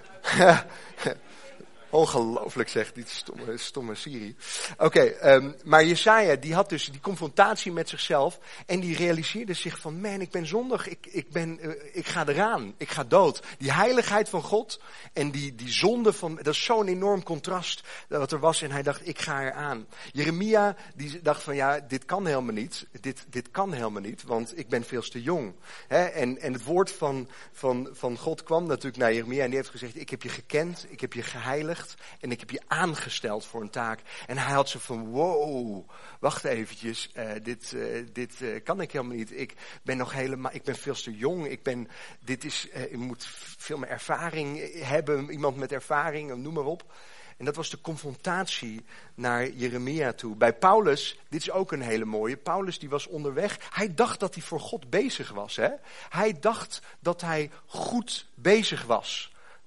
ongelooflijk zegt die stomme Siri. Maar Jesaja die had dus die confrontatie met zichzelf en die realiseerde zich van, ik ben zondig, ik ga eraan, ik ga dood. Die heiligheid van God en die zonde van, dat is zo'n enorm contrast wat er was en hij dacht, ik ga eraan. Jeremia die dacht van, dit kan helemaal niet, dit kan helemaal niet, want ik ben veel te jong. En het woord van God kwam natuurlijk naar Jeremia en die heeft gezegd, ik heb je gekend, ik heb je geheiligd. En ik heb je aangesteld voor een taak. En hij had zo van, wow, wacht eventjes, dit kan ik helemaal niet. Ik ben veel te jong. Ik moet veel meer ervaring hebben. Iemand met ervaring, noem maar op. En dat was de confrontatie naar Jeremia toe. Bij Paulus, dit is ook een hele mooie. Paulus die was onderweg. Hij dacht dat hij voor God bezig was. Hij dacht dat hij goed bezig was.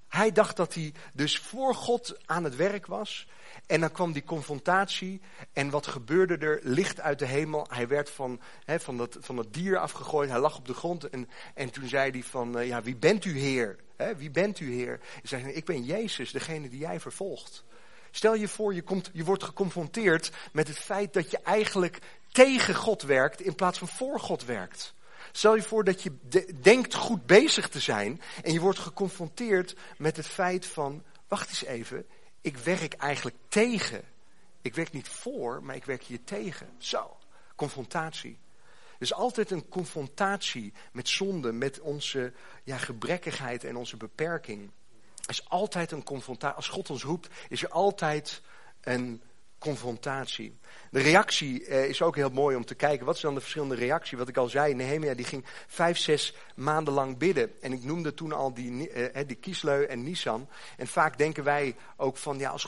Hij dacht dat hij dus voor God aan het werk was. En dan kwam die confrontatie. En wat gebeurde er? Licht uit de hemel. Hij werd van dat dier afgegooid. Hij lag op de grond. En toen zei hij van, wie bent u, Heer? Wie bent u, Heer? Hij zei, ik ben Jezus, degene die jij vervolgt. Stel je voor, je wordt geconfronteerd met het feit dat je eigenlijk tegen God werkt in plaats van voor God werkt. Stel je voor dat je denkt goed bezig te zijn en je wordt geconfronteerd met het feit van, wacht eens even, ik werk eigenlijk tegen. Ik werk niet voor, maar ik werk hier tegen. Zo, confrontatie. Dus altijd een confrontatie met zonde, met onze gebrekkigheid en onze beperking. Er is altijd een confrontatie. Als God ons roept, is er altijd een confrontatie. De reactie is ook heel mooi om te kijken. Wat is dan de verschillende reactie? Wat ik al zei, Nehemia die ging 5-6 maanden lang bidden. En ik noemde toen al die Kisleu en Nisan. En vaak denken wij ook van, als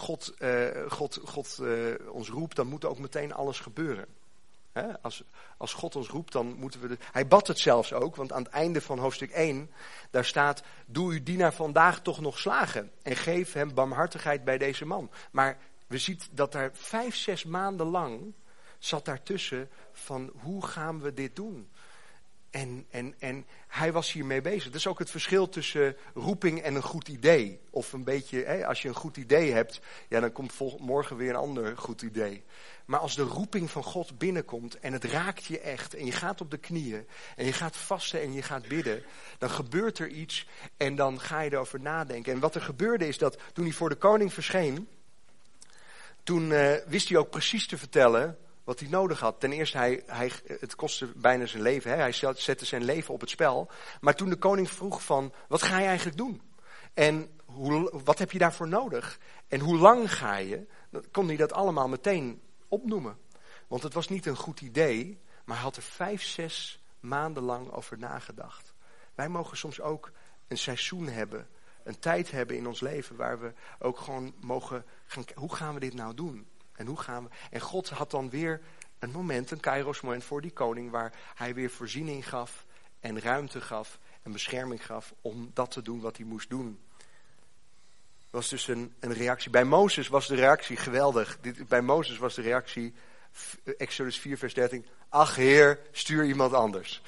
God ons roept, dan moet ook meteen alles gebeuren. Als God ons roept, dan moeten we... Hij bad het zelfs ook, want aan het einde van hoofdstuk 1... daar staat, doe uw dienaar vandaag toch nog slagen... en geef hem barmhartigheid bij deze man. Maar we zien dat daar 5-6 maanden lang... zat daartussen van, hoe gaan we dit doen? En hij was hiermee bezig. Dat is ook het verschil tussen roeping en een goed idee. Of een beetje, als je een goed idee hebt... dan komt morgen weer een ander goed idee... Maar als de roeping van God binnenkomt en het raakt je echt en je gaat op de knieën en je gaat vasten en je gaat bidden, dan gebeurt er iets en dan ga je erover nadenken. En wat er gebeurde is dat toen hij voor de koning verscheen, toen wist hij ook precies te vertellen wat hij nodig had. Ten eerste, het kostte bijna zijn leven, hij zette zijn leven op het spel. Maar toen de koning vroeg van, wat ga je eigenlijk doen? En wat heb je daarvoor nodig? En hoe lang ga je? Dan kon hij dat allemaal meteen opnoemen. Want het was niet een goed idee, maar hij had er 5-6 maanden lang over nagedacht. Wij mogen soms ook een seizoen hebben, een tijd hebben in ons leven waar we ook gewoon mogen gaan, hoe gaan we dit nou doen? En God had dan weer een moment, een kairos moment voor die koning waar hij weer voorziening gaf en ruimte gaf en bescherming gaf om dat te doen wat hij moest doen. Was dus een reactie. Bij Mozes was de reactie geweldig. Bij Mozes was de reactie, Exodus 4 vers 13... Ach Heer, stuur iemand anders.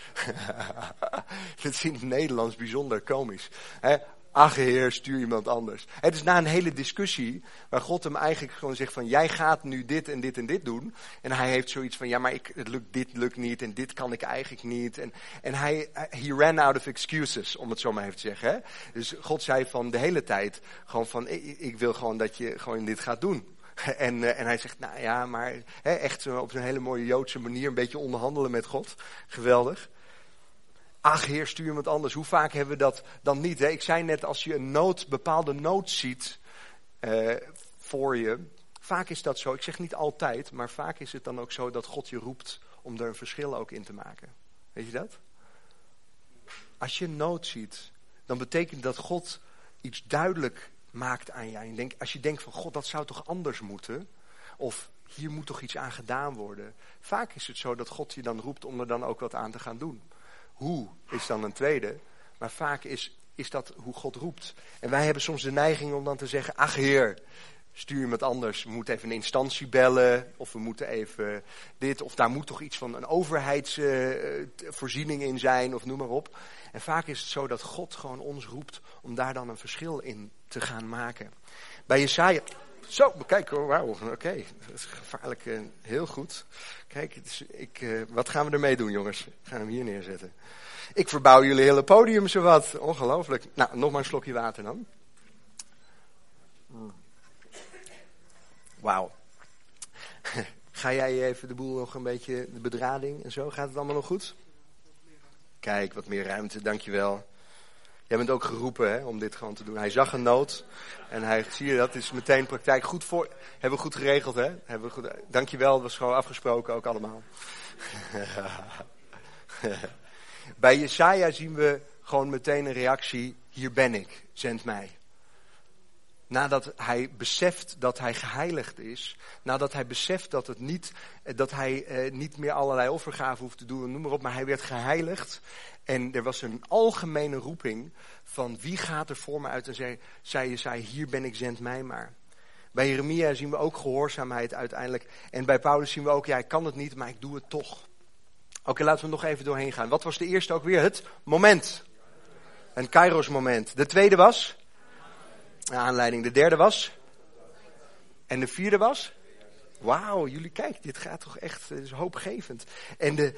Dat is in het Nederlands bijzonder komisch. Ach Heer, stuur iemand anders. Het is na een hele discussie waar God hem eigenlijk gewoon zegt van, jij gaat nu dit en dit en dit doen. En hij heeft zoiets van, maar dit lukt niet en dit kan ik eigenlijk niet. En he ran out of excuses, om het zo maar even te zeggen. Hè? Dus God zei van de hele tijd gewoon van, ik wil gewoon dat je gewoon dit gaat doen. En hij zegt, maar echt op zo'n hele mooie Joodse manier een beetje onderhandelen met God. Geweldig. Ach Heer, stuur iemand anders. Hoe vaak hebben we dat dan niet? Hè? Ik zei net, als je een bepaalde nood ziet voor je. Vaak is dat zo. Ik zeg niet altijd, maar vaak is het dan ook zo dat God je roept om er een verschil ook in te maken. Weet je dat? Als je een nood ziet, dan betekent dat God iets duidelijk maakt aan jou. Als je denkt van, God, dat zou toch anders moeten? Of hier moet toch iets aan gedaan worden? Vaak is het zo dat God je dan roept om er dan ook wat aan te gaan doen. Hoe is dan een tweede, maar vaak is dat hoe God roept. En wij hebben soms de neiging om dan te zeggen, ach Heer, stuur iemand anders. We moeten even een instantie bellen, of we moeten even dit, of daar moet toch iets van een overheidsvoorziening in zijn, of noem maar op. En vaak is het zo dat God gewoon ons roept om daar dan een verschil in te gaan maken. Bij Jesaja... Zo, kijk hoor, wauw, oké. Dat is gevaarlijk, heel goed. Kijk, wat gaan we ermee doen, jongens? We gaan hem hier neerzetten. Ik verbouw jullie hele podium zowat. Ongelooflijk. Nou, nog maar een slokje water dan. Wauw. Ga jij even de boel nog een beetje, de bedrading en zo, gaat het allemaal nog goed? Kijk, wat meer ruimte, dankjewel. Jij bent ook geroepen om dit gewoon te doen. Hij zag een nood en zie je dat, is meteen praktijk. Hebben we goed geregeld, hè? Dankjewel, dat was gewoon afgesproken ook allemaal. Bij Jesaja zien we gewoon meteen een reactie, hier ben ik, zend mij. nadat hij beseft dat hij geheiligd is, nadat hij beseft dat hij niet meer allerlei offergaven hoeft te doen, noem maar op, maar hij werd geheiligd. En er was een algemene roeping van wie gaat er voor me uit en zei Jesaja, hier ben ik, zend mij maar. Bij Jeremia zien we ook gehoorzaamheid uiteindelijk. En bij Paulus zien we ook, ja, ik kan het niet, maar ik doe het toch. Oké, laten we nog even doorheen gaan. Wat was de eerste ook weer? Het moment. Een kairos moment. De tweede was? De aanleiding. De derde was? En de vierde was? Wauw, jullie kijken, dit gaat toch echt, het is hoopgevend. En de...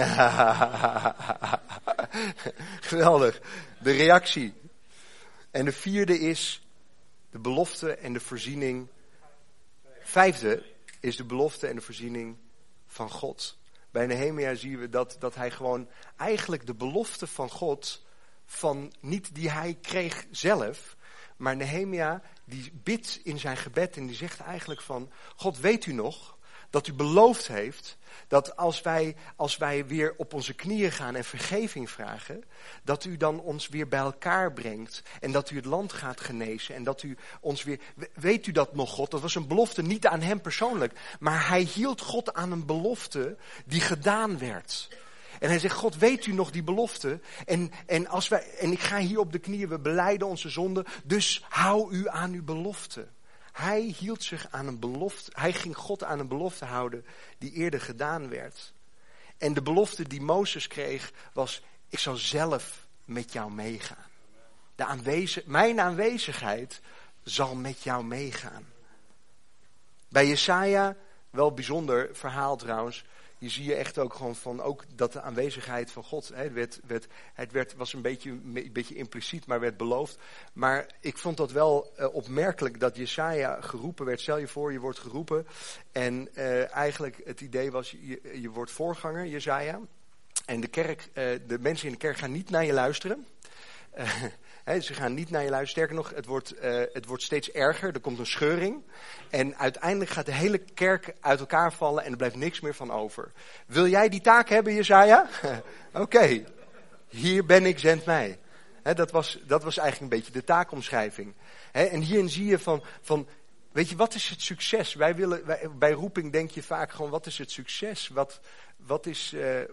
Geweldig. De reactie. En de vierde is de belofte en de voorziening. Vijfde is de belofte en de voorziening van God. Bij Nehemia zien we dat hij gewoon eigenlijk de belofte van God, van niet die hij kreeg zelf, maar Nehemia die bidt in zijn gebed en die zegt eigenlijk van, God, weet u nog dat u beloofd heeft dat als wij weer op onze knieën gaan en vergeving vragen, dat u dan ons weer bij elkaar brengt en dat u het land gaat genezen en dat u ons weer... Weet u dat nog, God? Dat was een belofte niet aan hem persoonlijk, maar hij hield God aan een belofte die gedaan werd. En hij zegt, God, weet u nog die belofte? En ik ga hier op de knieën, we belijden onze zonden, dus hou u aan uw belofte. Hij hield zich aan een belofte, hij ging God aan een belofte houden die eerder gedaan werd. En de belofte die Mozes kreeg was, ik zal zelf met jou meegaan. Mijn aanwezigheid zal met jou meegaan. Bij Jesaja, wel een bijzonder verhaal trouwens. Hier zie je echt ook gewoon van ook dat de aanwezigheid van God, was een beetje impliciet, maar werd beloofd. Maar ik vond dat wel opmerkelijk dat Jesaja geroepen werd. Stel je voor, je wordt geroepen en eigenlijk het idee was, je wordt voorganger, Jesaja. En de mensen in de kerk gaan niet naar je luisteren. Ze gaan niet naar je luisteren. Sterker nog, het wordt steeds erger. Er komt een scheuring. En uiteindelijk gaat de hele kerk uit elkaar vallen en er blijft niks meer van over. Wil jij die taak hebben, Jesaja? Oké, hier ben ik, zend mij. Dat was eigenlijk een beetje de taakomschrijving. En hierin zie je van weet je, wat is het succes? Bij roeping denk je vaak gewoon, wat is het succes? Wat is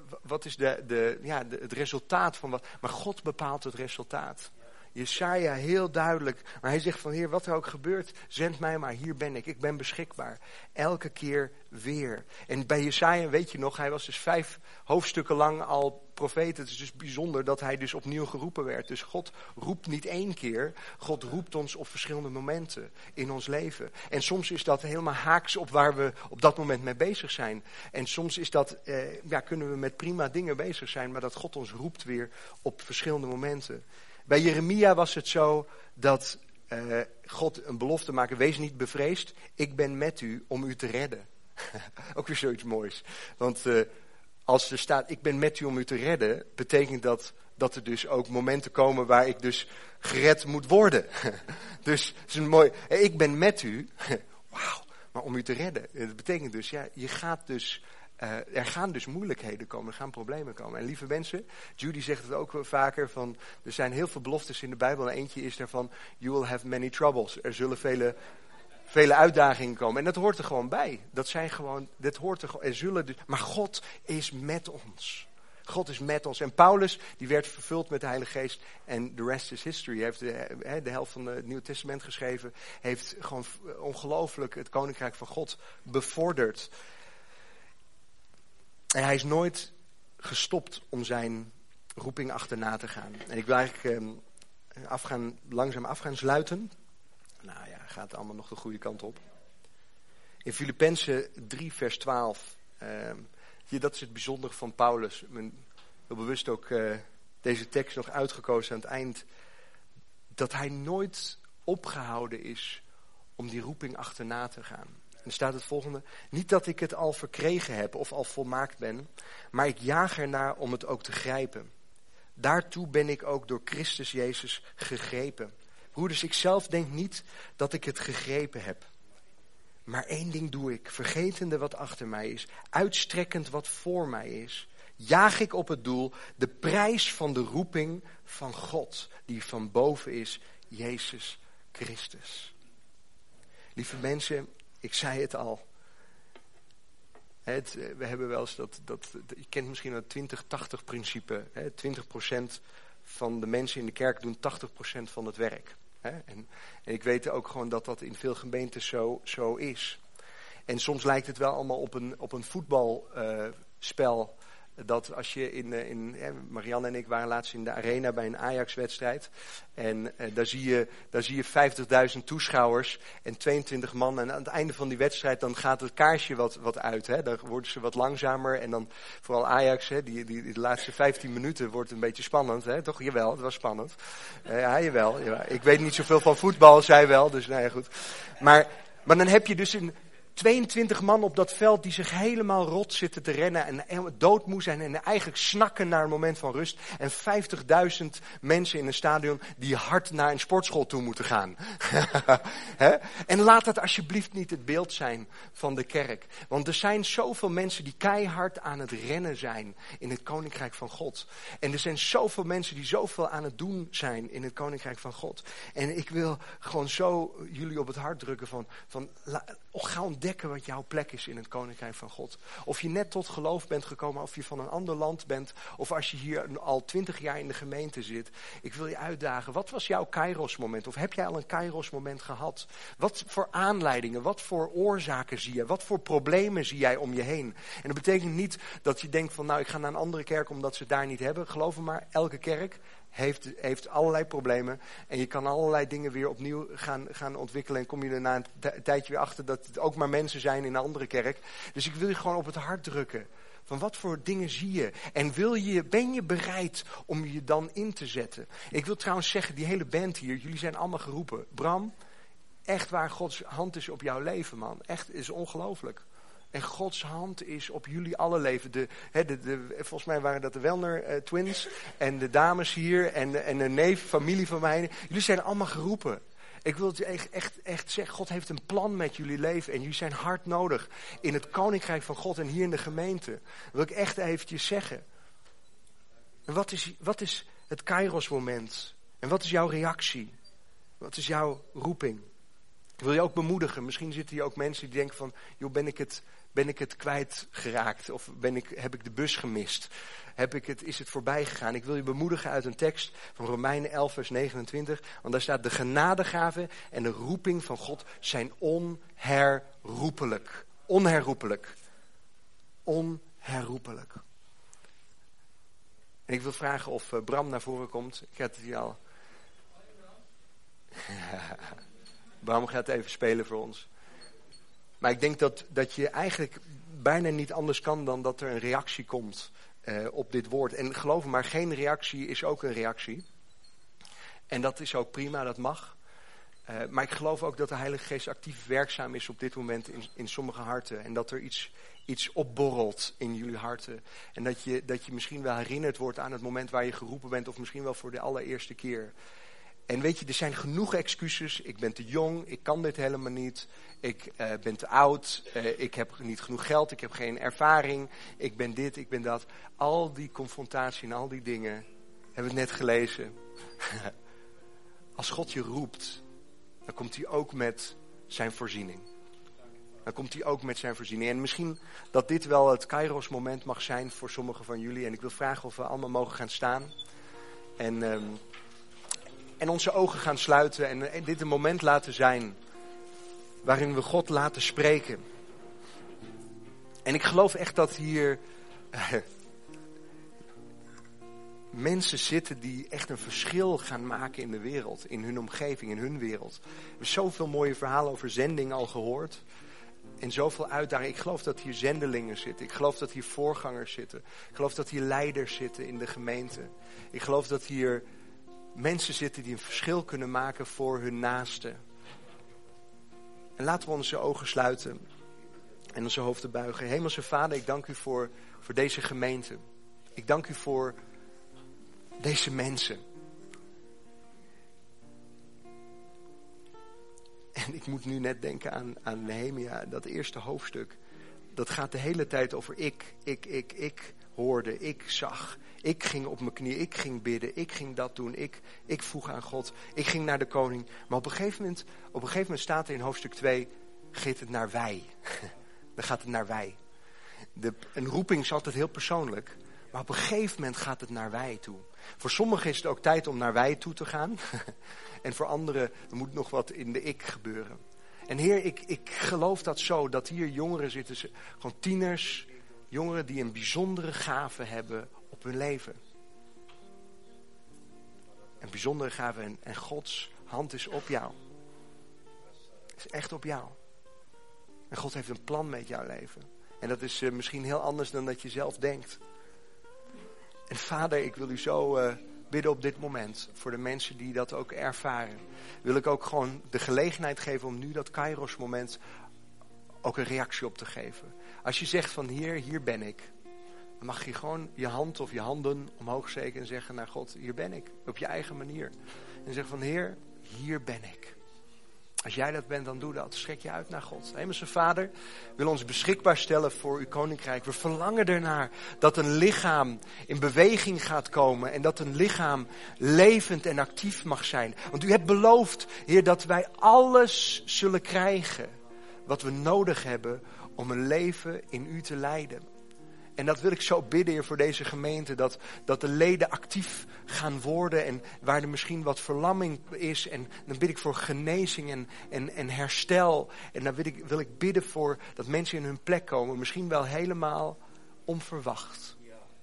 het resultaat van wat? Maar God bepaalt het resultaat. Jesaja heel duidelijk, maar hij zegt van, Heer, wat er ook gebeurt, zend mij maar, hier ben ik ben beschikbaar. Elke keer weer. En bij Jesaja, weet je nog, hij was dus 5 hoofdstukken lang al profeet. Het is dus bijzonder dat hij dus opnieuw geroepen werd. Dus God roept niet 1 keer, God roept ons op verschillende momenten in ons leven. En soms is dat helemaal haaks op waar we op dat moment mee bezig zijn. En soms is dat, kunnen we met prima dingen bezig zijn, maar dat God ons roept weer op verschillende momenten. Bij Jeremia was het zo dat God een belofte maakte. Wees niet bevreesd, ik ben met u om u te redden. Ook weer zoiets moois. Want als er staat, ik ben met u om u te redden, betekent dat er dus ook momenten komen waar ik dus gered moet worden. Dus het is een mooi, ik ben met u, wauw, maar om u te redden. Dat betekent dus, je gaat dus... er gaan dus moeilijkheden komen, er gaan problemen komen. En lieve mensen, Judy zegt het ook wel vaker, van, er zijn heel veel beloftes in de Bijbel. En eentje is daarvan, you will have many troubles. Er zullen vele uitdagingen komen. En dat hoort er gewoon bij. Dat hoort er gewoon. Maar God is met ons. God is met ons. En Paulus, die werd vervuld met de Heilige Geest. En the rest is history. Hij heeft de helft van het Nieuwe Testament geschreven. Heeft gewoon ongelooflijk het Koninkrijk van God bevorderd. En hij is nooit gestopt om zijn roeping achterna te gaan. En ik wil eigenlijk langzaam af gaan sluiten. Nou ja, gaat allemaal nog de goede kant op. In Filippenzen 3 vers 12. Dat is het bijzondere van Paulus. Ik ben heel bewust ook deze tekst nog uitgekozen aan het eind. Dat hij nooit opgehouden is om die roeping achterna te gaan. En er staat het volgende. Niet dat ik het al verkregen heb of al volmaakt ben, maar ik jaag ernaar om het ook te grijpen. Daartoe ben ik ook door Christus Jezus gegrepen. Broeders, ik zelf denk niet dat ik het gegrepen heb. Maar 1 ding doe ik, vergetende wat achter mij is, uitstrekkend wat voor mij is, jaag ik op het doel, de prijs van de roeping van God, die van boven is, Jezus Christus. Lieve mensen, ik zei het al. We hebben wel eens je kent misschien het 20-80 principe. 20% van de mensen in de kerk doen 80% van het werk. En ik weet ook gewoon dat in veel gemeentes zo is. En soms lijkt het wel allemaal op een voetbalspel. Dat als je Marianne en ik waren laatst in de arena bij een Ajax-wedstrijd. En daar zie je 50.000 toeschouwers en 22 man. En aan het einde van die wedstrijd dan gaat het kaarsje wat uit. Hè? Dan worden ze wat langzamer. En dan vooral Ajax, hè? Die laatste 15 minuten wordt een beetje spannend. Hè? Toch? Jawel, het was spannend. Ja, jawel. Ik weet niet zoveel van voetbal, zij wel. Dus nou ja, goed. Maar dan heb je dus 22 man op dat veld die zich helemaal rot zitten te rennen en doodmoe zijn en eigenlijk snakken naar een moment van rust. En 50.000 mensen in een stadion die hard naar een sportschool toe moeten gaan. En laat dat alsjeblieft niet het beeld zijn van de kerk. Want er zijn zoveel mensen die keihard aan het rennen zijn in het Koninkrijk van God. En er zijn zoveel mensen die zoveel aan het doen zijn in het Koninkrijk van God. En ik wil gewoon zo jullie op het hart drukken van ga ontdekken wat jouw plek is in het Koninkrijk van God. Of je net tot geloof bent gekomen, of je van een ander land bent, of als je hier al 20 jaar in de gemeente zit. Ik wil je uitdagen, wat was jouw Kairos moment? Of heb jij al een Kairos moment gehad? Wat voor aanleidingen, wat voor oorzaken zie je? Wat voor problemen zie jij om je heen? En dat betekent niet dat je denkt van ik ga naar een andere kerk omdat ze het daar niet hebben. Geloof me maar, elke kerk heeft allerlei problemen. En je kan allerlei dingen weer opnieuw gaan ontwikkelen. En kom je er na een tijdje weer achter dat het ook maar mensen zijn in een andere kerk. Dus ik wil je gewoon op het hart drukken. Van wat voor dingen zie je? En ben je bereid om je dan in te zetten? Ik wil trouwens zeggen, die hele band hier, jullie zijn allemaal geroepen. Bram, echt waar Gods hand is op jouw leven, man. Echt, is ongelooflijk. En Gods hand is op jullie alle leven. Volgens mij waren dat de Welner twins. En de dames hier. En de neef, familie van mij. Jullie zijn allemaal geroepen. Ik wil het echt zeggen. God heeft een plan met jullie leven. En jullie zijn hard nodig. In het Koninkrijk van God en hier in de gemeente. Dat wil ik echt eventjes zeggen. En wat is het Kairos moment? En wat is jouw reactie? Wat is jouw roeping? Ik wil je ook bemoedigen. Misschien zitten hier ook mensen die denken van, joh, ben ik het kwijtgeraakt? Of heb ik de bus gemist? Is het voorbij gegaan? Ik wil je bemoedigen uit een tekst van Romeinen 11 vers 29. Want daar staat, de genadegave en de roeping van God zijn onherroepelijk. Onherroepelijk. Onherroepelijk. En ik wil vragen of Bram naar voren komt. Ik had het hier al. Bram gaat even spelen voor ons. Maar ik denk dat je eigenlijk bijna niet anders kan dan dat er een reactie komt op dit woord. En geloof me maar, geen reactie is ook een reactie. En dat is ook prima, dat mag. Maar ik geloof ook dat de Heilige Geest actief werkzaam is op dit moment in sommige harten. En dat er iets opborrelt in jullie harten. En dat je misschien wel herinnerd wordt aan het moment waar je geroepen bent. Of misschien wel voor de allereerste keer. En weet je, er zijn genoeg excuses. Ik ben te jong, ik kan dit helemaal niet. Ik ben te oud, ik heb niet genoeg geld, ik heb geen ervaring. Ik ben dit, ik ben dat. Al die confrontatie en al die dingen hebben we net gelezen. Als God je roept, dan komt hij ook met zijn voorziening. Dan komt hij ook met zijn voorziening. En misschien dat dit wel het Kairos moment mag zijn voor sommigen van jullie. En ik wil vragen of we allemaal mogen gaan staan. En onze ogen gaan sluiten en dit een moment laten zijn waarin we God laten spreken. En ik geloof echt dat hier mensen zitten die echt een verschil gaan maken in de wereld, in hun omgeving, in hun wereld. We hebben zoveel mooie verhalen over zending al gehoord. En zoveel uitdagingen. Ik geloof dat hier zendelingen zitten. Ik geloof dat hier voorgangers zitten. Ik geloof dat hier leiders zitten in de gemeente. Ik geloof dat hier mensen zitten die een verschil kunnen maken voor hun naasten. En laten we onze ogen sluiten en onze hoofden buigen. Hemelse Vader, ik dank u voor deze gemeente. Ik dank u voor deze mensen. En ik moet nu net denken aan Nehemia, dat eerste hoofdstuk. Dat gaat de hele tijd over ik. hoorde, ik zag. Ik ging op mijn knieën, ik ging bidden, ik ging dat doen, ik vroeg aan God, ik ging naar de koning. Maar op een gegeven moment staat er in hoofdstuk 2, gaat het naar wij. Dan gaat het naar wij. Een roeping is altijd heel persoonlijk, maar op een gegeven moment gaat het naar wij toe. Voor sommigen is het ook tijd om naar wij toe te gaan. En voor anderen er moet nog wat in de ik gebeuren. En Heer, ik geloof dat zo, dat hier jongeren zitten, gewoon tieners, jongeren die een bijzondere gave hebben op hun leven. Een bijzondere gave en Gods hand is op jou. Het is echt op jou. En God heeft een plan met jouw leven. En dat is misschien heel anders dan dat je zelf denkt. En Vader, ik wil u zo bidden op dit moment. Voor de mensen die dat ook ervaren. Wil ik ook gewoon de gelegenheid geven om nu dat Kairos moment ook een reactie op te geven. Als je zegt van Heer, hier ben ik. Dan mag je gewoon je hand of je handen omhoog steken en zeggen naar God, hier ben ik. Op je eigen manier. En zeg van Heer, hier ben ik. Als jij dat bent, dan doe dat. Strek je uit naar God. Hemelse Vader wil ons beschikbaar stellen voor uw koninkrijk. We verlangen ernaar dat een lichaam in beweging gaat komen. En dat een lichaam levend en actief mag zijn. Want u hebt beloofd, Heer, dat wij alles zullen krijgen wat we nodig hebben om een leven in u te leiden. En dat wil ik zo bidden, Heer, voor deze gemeente. Dat de leden actief gaan worden. En waar er misschien wat verlamming is. En dan bid ik voor genezing en herstel. En dan wil ik bidden voor dat mensen in hun plek komen. Misschien wel helemaal onverwacht.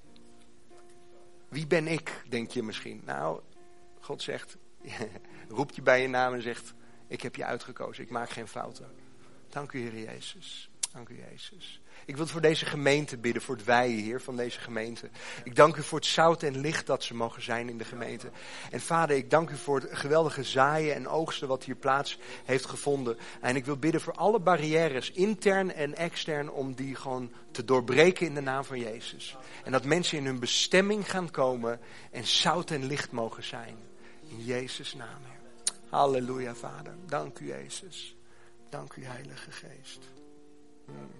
Wie ben ik, denk je misschien? Nou, God zegt, roept je bij je naam en zegt, ik heb je uitgekozen. Ik maak geen fouten. Dank u, Heer Jezus. Dank u, Jezus. Ik wil voor deze gemeente bidden, voor het wij, Heer, van deze gemeente. Ik dank u voor het zout en licht dat ze mogen zijn in de gemeente. En Vader, ik dank u voor het geweldige zaaien en oogsten wat hier plaats heeft gevonden. En ik wil bidden voor alle barrières, intern en extern, om die gewoon te doorbreken in de naam van Jezus. En dat mensen in hun bestemming gaan komen en zout en licht mogen zijn. In Jezus' naam, Heer. Halleluja, Vader. Dank u, Jezus. Dank u, Heilige Geest.